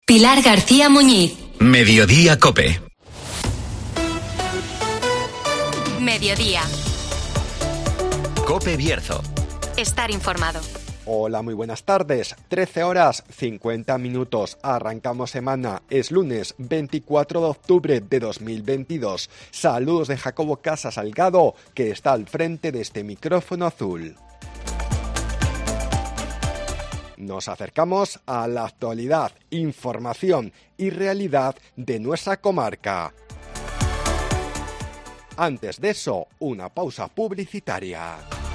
Pilar García Muñiz. Mediodía COPE. Mediodía. COPE Bierzo. Estar informado. Hola, muy buenas tardes. 13 horas 50 minutos. Arrancamos semana. Es lunes 24 de octubre de 2022. Saludos de Jacobo Casa Salgado, que está al frente de este micrófono azul. Nos acercamos a la actualidad, información y realidad de nuestra comarca. Antes de eso, una pausa publicitaria.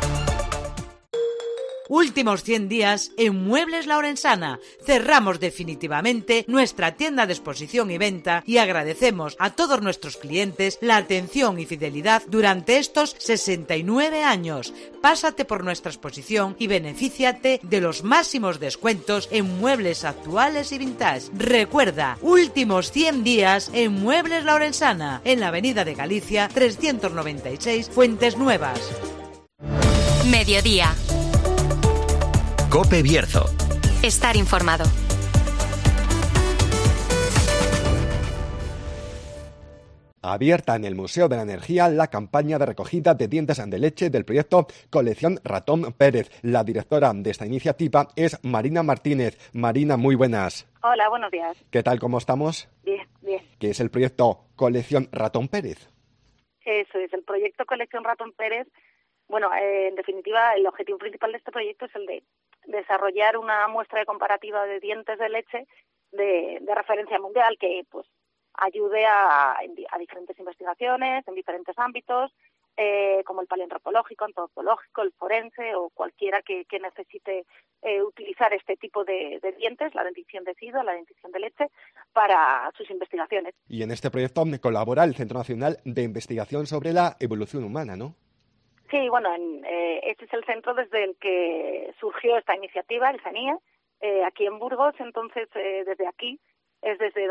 Últimos 100 días en Muebles La Orensana. Cerramos definitivamente nuestra tienda de exposición y venta y agradecemos a todos nuestros clientes la atención y fidelidad durante estos 69 años. Pásate por nuestra exposición y benefíciate de los máximos descuentos en muebles actuales y vintage. Recuerda, últimos 100 días en Muebles La Orensana, en la Avenida de Galicia 396, Fuentes Nuevas. Mediodía. COPE Bierzo. Estar informado. Abierta en el Museo de la Energía la campaña de recogida de dientes de leche del proyecto Colección Ratón Pérez. La directora de esta iniciativa es Marina Martínez. Marina, muy buenas. Hola, buenos días. ¿Qué tal, cómo estamos? Bien, bien. ¿Qué es el proyecto Colección Ratón Pérez? Eso es, el proyecto Colección Ratón Pérez. Bueno, en definitiva, el objetivo principal de este proyecto es el de desarrollar una muestra de comparativa de dientes de leche de referencia mundial que pues ayude a diferentes investigaciones en diferentes ámbitos, como el paleoantropológico, antropológico, el forense o cualquiera que necesite utilizar este tipo de dientes, la dentición de sido, la dentición de leche, para sus investigaciones. Y en este proyecto colabora el Centro Nacional de Investigación sobre la Evolución Humana, ¿no? Sí, bueno, este es el centro desde el que surgió esta iniciativa, el CENIE, aquí en Burgos. Entonces, desde aquí es desde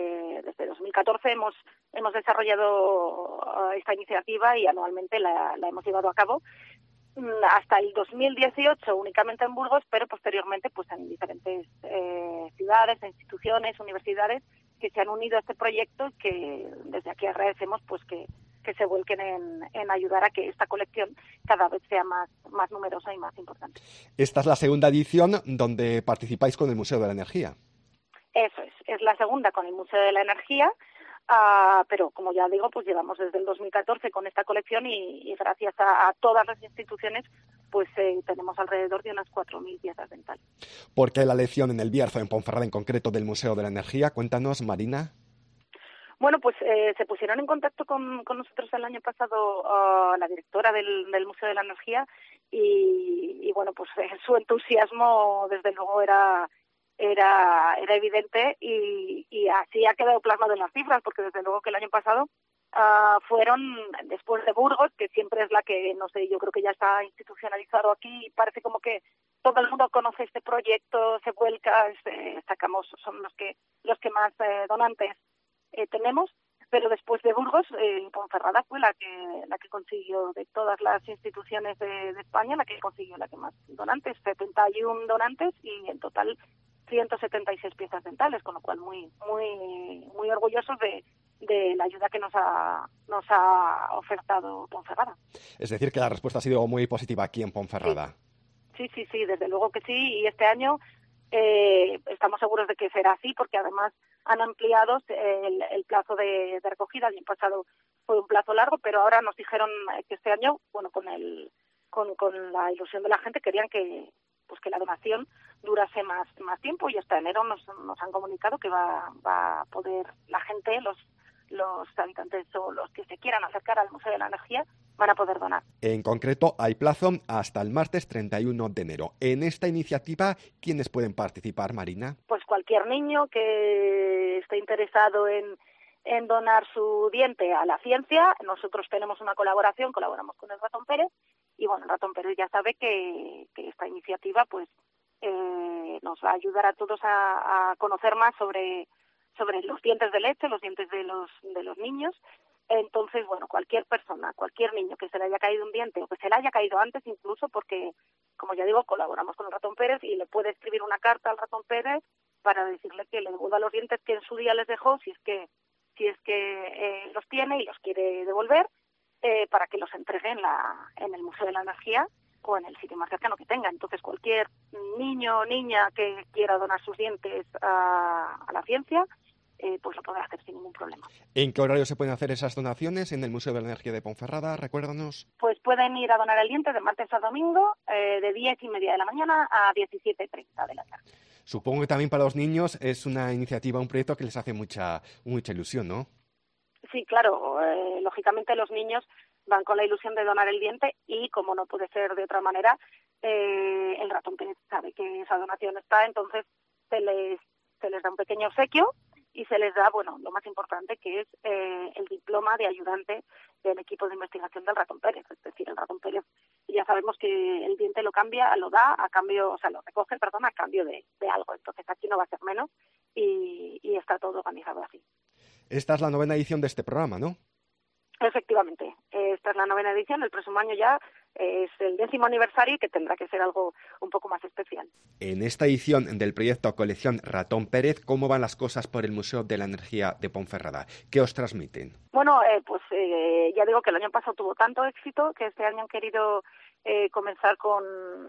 2014 hemos desarrollado esta iniciativa y anualmente la hemos llevado a cabo hasta el 2018 únicamente en Burgos, pero posteriormente pues en diferentes ciudades, instituciones, universidades que se han unido a este proyecto y que desde aquí agradecemos pues que se vuelquen en ayudar a que esta colección cada vez sea más numerosa y más importante. Esta es la segunda edición donde participáis con el Museo de la Energía. Eso es la segunda con el Museo de la Energía, pero como ya digo, pues llevamos desde el 2014 con esta colección y gracias a todas las instituciones pues tenemos alrededor de unas 4.000 piezas dentales. ¿Por qué la elección en el Bierzo, en Ponferrada en concreto, del Museo de la Energía? Cuéntanos, Marina. Bueno, pues se pusieron en contacto con nosotros el año pasado la directora del Museo de la Energía y bueno, pues su entusiasmo desde luego era evidente y así ha quedado plasmado en las cifras, porque desde luego que el año pasado fueron, después de Burgos, que siempre es la que, no sé, yo creo que ya está institucionalizado aquí, parece como que todo el mundo conoce este proyecto, se vuelca, son los que más donantes tenemos, pero después de Burgos, Ponferrada fue la que consiguió de todas las instituciones de España, la que consiguió la que más donantes, 71 donantes y en total 176 piezas dentales, con lo cual muy orgullosos de la ayuda que nos ha ofertado Ponferrada. Es decir, que la respuesta ha sido muy positiva aquí en Ponferrada. Sí, desde luego que sí, y este año estamos seguros de que será así, porque además han ampliado el plazo de recogida. El año pasado fue un plazo largo, pero ahora nos dijeron que este año, bueno, con la ilusión de la gente, querían que la donación durase más tiempo, y hasta enero nos han comunicado que va a poder la gente, los habitantes o los que se quieran acercar al Museo de la Energía, van a poder donar. En concreto, hay plazo hasta el martes 31 de enero. En esta iniciativa, ¿quiénes pueden participar, Marina? Pues cualquier niño que esté interesado en donar su diente a la ciencia. Nosotros tenemos una colaboramos con el Ratón Pérez, y bueno, el Ratón Pérez ya sabe que esta iniciativa pues nos va a ayudar a todos a conocer más sobre los dientes de leche, los dientes de los niños. Entonces, bueno, cualquier persona, cualquier niño que se le haya caído un diente o que se le haya caído antes incluso, porque, como ya digo, colaboramos con el Ratón Pérez y le puede escribir una carta al Ratón Pérez para decirle que le devuelva los dientes que en su día les dejó, si es que los tiene y los quiere devolver, para que los entregue en el Museo de la Energía o en el sitio más cercano que tenga. Entonces, cualquier niño o niña que quiera donar sus dientes a la ciencia, pues lo podrá hacer sin ningún problema. ¿En qué horario se pueden hacer esas donaciones en el Museo de la Energía de Ponferrada? Recuérdanos. Pues pueden ir a donar el diente de martes a domingo, de 10:30 de la mañana a 17:30 de la tarde. Supongo que también para los niños es una iniciativa, un proyecto que les hace mucha ilusión, ¿no? Sí, claro. Lógicamente los niños van con la ilusión de donar el diente y, como no puede ser de otra manera, el Ratón Pérez sabe que esa donación está, entonces se les da un pequeño obsequio y se les da, bueno, lo más importante, que es el diploma de ayudante del equipo de investigación del Ratón Pérez. Es decir, el Ratón Pérez, ya sabemos que el diente lo da a cambio, o sea, lo recoge, a cambio de algo. Entonces aquí no va a ser menos y está todo organizado así. Esta es la 9ª edición de este programa, ¿no? Efectivamente, esta es la 9ª edición, el próximo año ya es el 10º aniversario y que tendrá que ser algo un poco más especial. En esta edición del proyecto Colección Ratón Pérez, ¿cómo van las cosas por el Museo de la Energía de Ponferrada? ¿Qué os transmiten? Bueno, ya digo que el año pasado tuvo tanto éxito que este año han querido comenzar con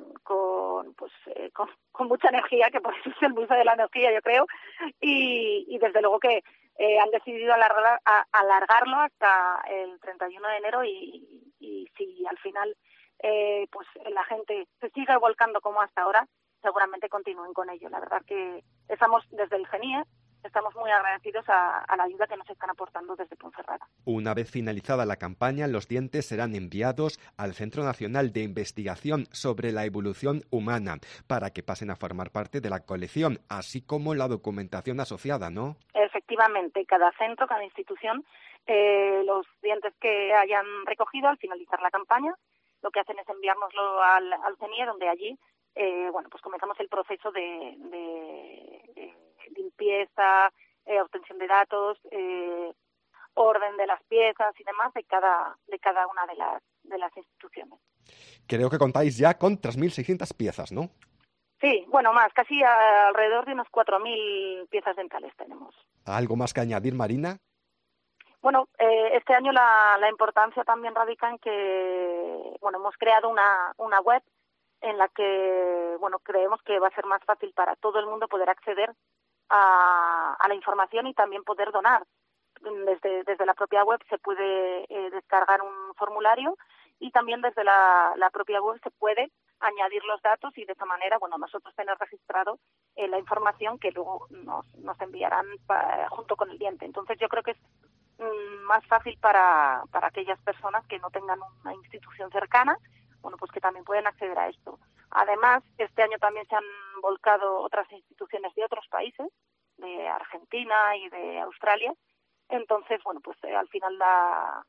mucha energía, que por eso es el Museo de la Energía, yo creo, y desde luego que han decidido alargarlo hasta el 31 de enero y si al final pues la gente se sigue volcando como hasta ahora, seguramente continúen con ello. La verdad que estamos desde el CENIE, estamos muy agradecidos a la ayuda que nos están aportando desde Ponferrada. Una vez finalizada la campaña, los dientes serán enviados al Centro Nacional de Investigación sobre la Evolución Humana para que pasen a formar parte de la colección, así como la documentación asociada, ¿no? Efectivamente, cada centro, cada institución, los dientes que hayan recogido al finalizar la campaña, lo que hacen es enviárnoslo al CENIE, donde allí pues comenzamos el proceso de limpieza, obtención de datos, orden de las piezas y demás de cada una de las instituciones. Creo que contáis ya con 3.600 piezas, ¿no? Sí, bueno, más, casi alrededor de unos 4.000 piezas dentales tenemos. ¿Algo más que añadir, Marina? Bueno, este año la importancia también radica en que, hemos creado una web en la que, creemos que va a ser más fácil para todo el mundo poder acceder a la información y también poder donar. Desde la propia web se puede descargar un formulario y también desde la propia web se puede añadir los datos y de esa manera, nosotros tener registrado la información que luego nos enviarán junto con el diente. Entonces yo creo que es más fácil para aquellas personas que no tengan una institución cercana, pues que también pueden acceder a esto. Además, este año también se han volcado otras instituciones de otros países, de Argentina y de Australia. Entonces, al final la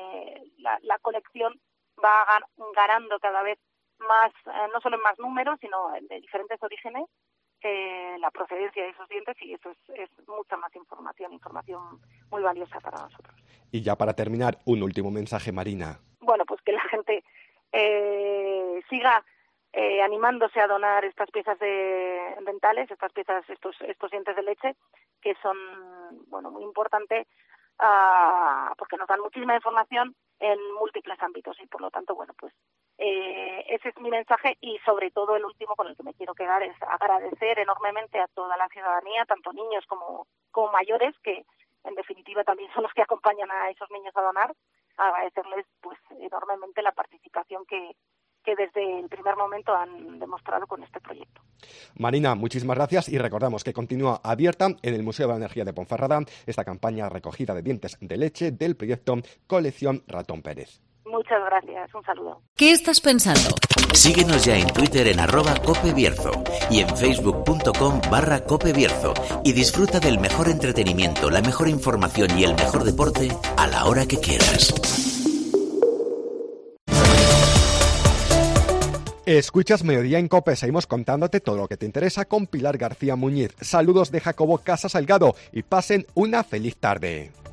colección va ganando cada vez más, no solo en más números, sino de diferentes orígenes, la procedencia de esos dientes, y eso es mucha más información muy valiosa para nosotros. Y ya para terminar, un último mensaje, Marina. Pues que la gente siga animándose a donar estas piezas dentales, estos dientes de leche, que son muy importantes porque nos dan muchísima información en múltiples ámbitos y por lo tanto ese es mi mensaje, y sobre todo el último con el que me quiero quedar es agradecer enormemente a toda la ciudadanía, tanto niños como mayores, que en definitiva también son los que acompañan a esos niños a donar, agradecerles enormemente la participación que desde el primer momento han demostrado con este proyecto. Marina, muchísimas gracias, y recordamos que continúa abierta en el Museo de la Energía de Ponferrada esta campaña recogida de dientes de leche del proyecto Colección Ratón Pérez. Muchas gracias, un saludo. ¿Qué estás pensando? Síguenos ya en Twitter en @copebierzo y en facebook.com/copebierzo y disfruta del mejor entretenimiento, la mejor información y el mejor deporte a la hora que quieras. Escuchas Mediodía en COPE, seguimos contándote todo lo que te interesa con Pilar García Muñiz. Saludos de Jacobo Casa Salgado y pasen una feliz tarde.